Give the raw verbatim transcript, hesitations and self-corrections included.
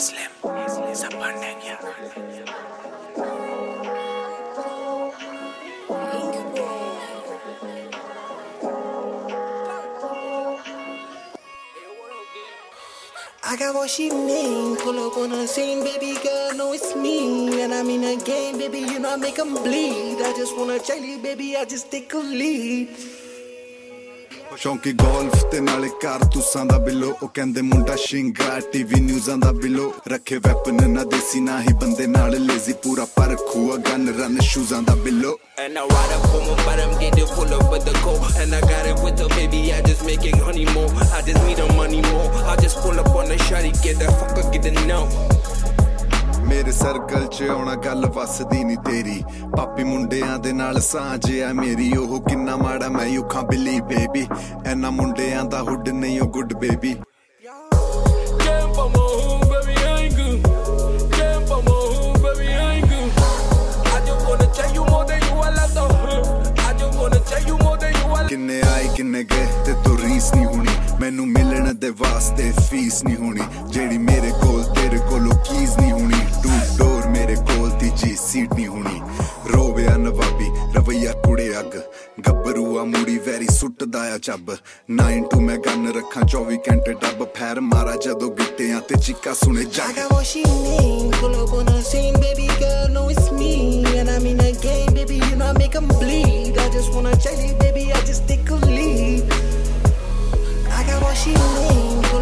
Slim, Zapandanya. I got what she need, pull up on the scene, baby girl, know it's me. And I'm in a game, baby, you know I make them bleed. I just wanna tell you, baby, I just take a lead. ਸ਼ੌਂਕੀ golf ਤੇ ਨਾਲੇ ਕਾਰਤੂਸਾਂ ਦਾ ਬਿੱਲੋ ਉਹ ਕਹਿੰਦੇ ਮੁੰਡਾ ਸ਼ਿੰਗਾਰ TV ਨਿਊਜ਼ਾਂ ਦਾ ਬਿੱਲੋ ਰੱਖੇ weapon ਨਾ ਦੇਸੀ ਨਾ ਹੀ ਬੰਦੇ ਨਾਲ ਲੇਜ਼ੀ ਪੂਰਾ ਪਰ ਖੂਆ ਗਨ ਰਨ ਸ਼ੂਜ਼ਾਂ ਦਾ ਬਿੱਲੋ And I ride up for my bottom, get it full up with the cold. And I got it with the baby, I just making honey more. I just need the money more. I just pull up on the shawty, get that fucker, get the know. ਮੇਰੇ circle 'ਚ ਆਉਣਾ ਗੱਲ ਵਸਦੀ ਨਹੀਂ ਤੇਰੀ ਪਾਪੀ ਮੁੰਡਿਆਂ ਦੇ ਨਾਲ ਸਾਂਝ ਆ ਮੇਰੀ ਉਹ ਕਿੰਨਾ ਮਾੜਾ ਮੈਂ ਯੂ ਕਾਂਟ ਬਿਲੀਵ ਬੇਬੀ ਐਨਾ ਮੁੰਡਿਆਂ ਦਾ ਹੁੱਡ ਨਹੀਂ ਉਹ ਗੁੱਡ ਬੇਬੀ ਕਿੰਨੇ ਆਏ ਕਿੰਨੇ ਗਏ ਤੇ ਤੂੰ ਰੀਸ ਨਹੀਂ ਹੋਣੀ ਮੈਨੂੰ ਮਿਲਣ ਦੇ ਵਾਸਤੇ ਫੀਸ ਨਹੀਂ ਹੋਣੀ ਜਿਹੜੀ ਮੇਰੇ ਕੋਲ ਤੇਰੇ ਕੋਲੋਂ ਕੀਜ਼ ਨਹੀਂ ਹੋਣੀ ਟੂ ਡੋਰ ਮੇਰੇ ਕੋਲ ਤੀਜੀ ਸੀਟ ਨਹੀਂ ਹੋਣੀ ਰੋਵਿਆ ਨਵਾਬੀ ਰਵਈਆ ਕੁੜੇ ਅੱਗ ਗੱਭਰੂ ਆ ਮੂੜੀ ਵੈਰੀ ਸੁੱਟਦਾ ਆ ਚੱਬ ਨਾਈਨ ਟੂ ਮੈਂ ਗੰਨ ਰੱਖਾਂ ਚੌਵੀ ਘੰਟੇ ਡੱਬ ਫੈਰ ਮਾਰਾ ਜਦੋਂ ਗਿੱਟਿਆਂ ਤੇ ਚੀਕਾ ਸੁਣੇ ਜੱਗ I got what she need, pull up on the scene, baby girl, know it's me. And I'm in a game, baby, you know I make them bleed. I just wanna tell you, baby, I just take a lead. I got what she need, pull